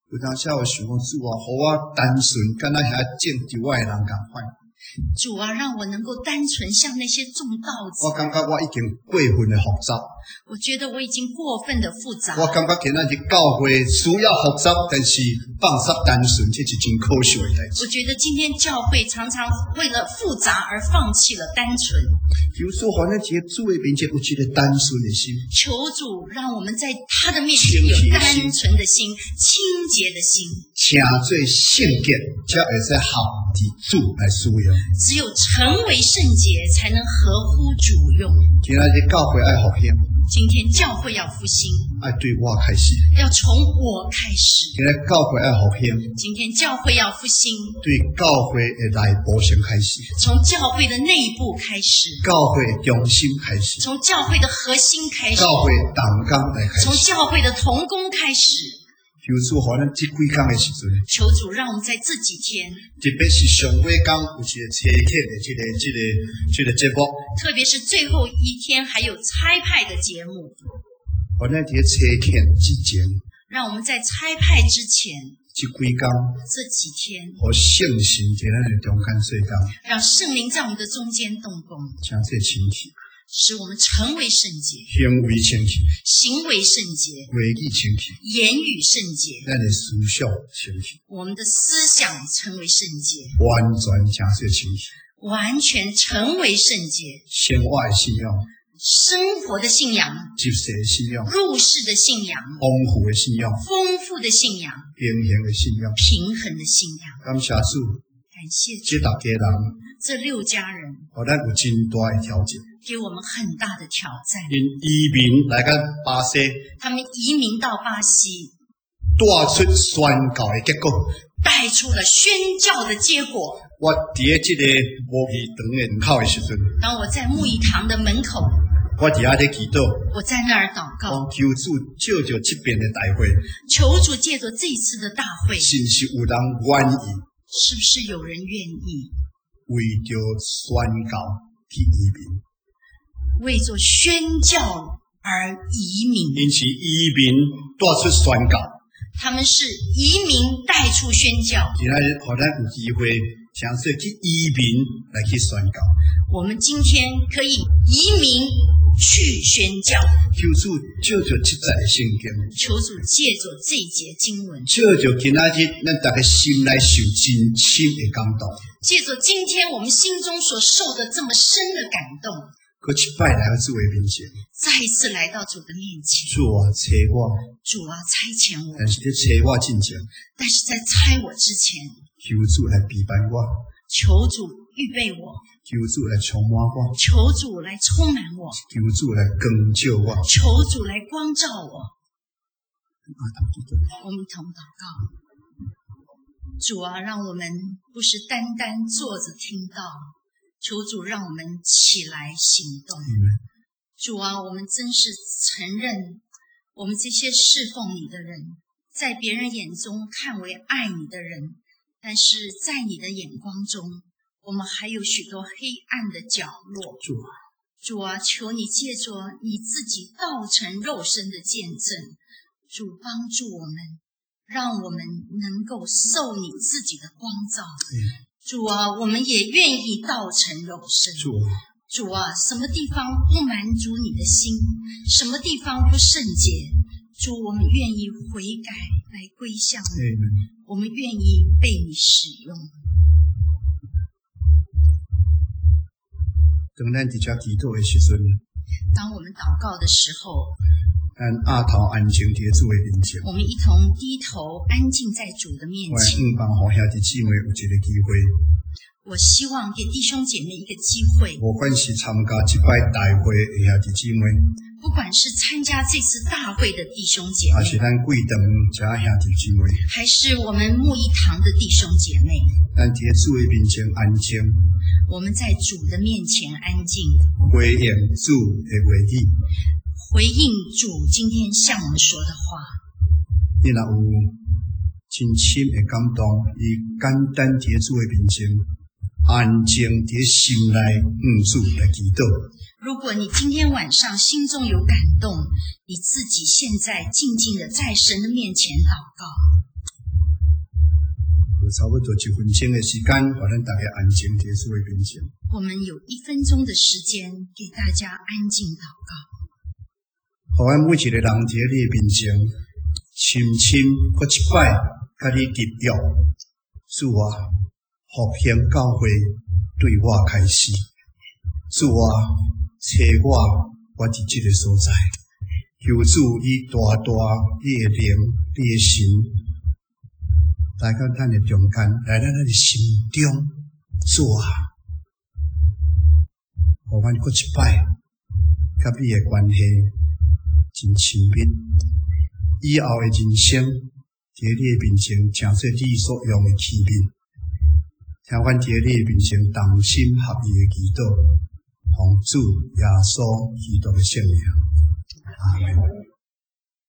有当时我想讲主啊，互我单纯，敢若遐种植我的人共款。 主啊，让我能够单纯像那些种稻子。 我感觉我已经过分的复杂。 我觉得我已经过分的复杂。 我感觉今仔日教会需要复杂，但是放弃单纯，这是真可惜的代志。 我觉得今天教会常常为了复杂而放弃了单纯。 比如说，反正一个主的面前有一个单纯的心。 求主让我们在他的面前有单纯的心、清洁的心。 请做圣洁，才会使合伫主来使用。 只有成为圣洁，才能合乎主用。 今仔日教会爱复兴， 今天教会要复兴， 爱对我开始， 要从我开始。 今日教会爱复兴， 今天教会要复兴， 对教会的内部先开始， 从教会的内部开始， 教会的中心开始， 从教会的核心开始， 教会同工来开始， 从教会的同工开始。 求主，互咱这几天的时阵， 求主让我们在这几天， 特别是上尾天有一个拆课的这个节目， 特别是最后一天还有差派的节目， 互咱伫拆课之前， 让我们在差派之前， 这几天， 这几天， 互圣神在咱的中间做工， 让圣灵在我们的中间动工， 将这清气。 使我们成为圣洁， 行为清气， 行为圣洁， 话语清气， 言语圣洁， 咱的思想清气， 我们的思想成为圣洁， 完全正确清气， 完全成为圣洁， 生活的信仰， 生活的信仰， 入世的信仰， 入世的信仰， 丰富的信仰， 丰富的信仰， 平衡的信仰， 平衡的信仰。 感谢主， 感谢主， 这大家人， 这6家人， 互咱有真大的条件。 给我们很大的挑战。 因移民来到巴西， 他们移民到巴西， 带出宣教的结果， 带出了宣教的结果。 我伫这个无义堂的门口的时阵， 当我在牧义堂的门口， 我伫遐咧祈祷， 我在那儿祷告， 求主借着这边的大会， 求主借着这一次的大会， 是不是有人愿意？ 是不是有人愿意为着宣教去移民？ 为做宣教而移民， 因此移民带出宣教， 他们是移民带出宣教。 今仔日互咱有机会，尝试去移民来去宣教。 我们今天可以移民去宣教。 求主借着这节的圣经， 求主借着这一节经文， 借着今仔日咱大家心来受真深的感动， 借着今天我们心中所受的这么深的感动。 搁一摆来到主的面前， 再一次来到主的面前。 主啊，找我， 主啊，差遣我。 但是在找我之前， 但是在差我之前， 求主来陪伴我， 求主预备我， 求主来充满我， 求主来充满我， 求主来光照我， 求主来光照我。我们同祷告，主啊，让我们不是单单坐着听到。求主让我们起来行动。主啊，我们真是承认我们这些侍奉你的人，在别人眼中看为爱你的人，但是在你的眼光中，我们还有许多黑暗的角落。主啊，求你借着你自己道成肉身的见证，主帮助我们，让我们能够受你自己的光照。主啊，我们也愿意道成肉身。主啊，什么地方不满足你的心，什么地方不圣洁，主，我们愿意悔改来归向你，我们愿意被你使用。 当咱伫遮祈祷的时阵， 当我们祷告的时候， 咱额头安静伫主的面前， 我们一同低头安静在主的面前。 我望互兄弟姊妹有一个机会， 我希望给弟兄姐妹一个机会， 不管是参加这摆大会的兄弟姊妹， 不管是参加这次大会的弟兄姐妹， 还是咱贵堂遮兄弟姊妹， 还是我们牧义堂的弟兄姐妹， 咱伫主的面前安静， 我们在主的面前安静， 回应主的话语， 回应主今天向我们说的话。 你若有真深的感动，以简单伫主的面前，安静伫心内主来祈祷。 如果你今天晚上心中有感动，你自己现在静静的在神的面前祷告。 差不多1分钟的时间，互咱大家安静伫主的面前。 我们有1分钟的时间给大家安静祷告。 互咱每一个人伫你的面前，深深搁一摆，甲你立约。主啊，复兴教会对我开始。主啊，找我伫这个所在。求主以大大你的灵、你的神，来到咱的中间，来到咱的心中。主啊，互阮搁一摆，甲你的关系真亲密。以后的人生，伫你的面前，诚说你所用的器皿，听阮伫你的面前同心合意的祈祷，奉主耶稣基督的圣名。阿门。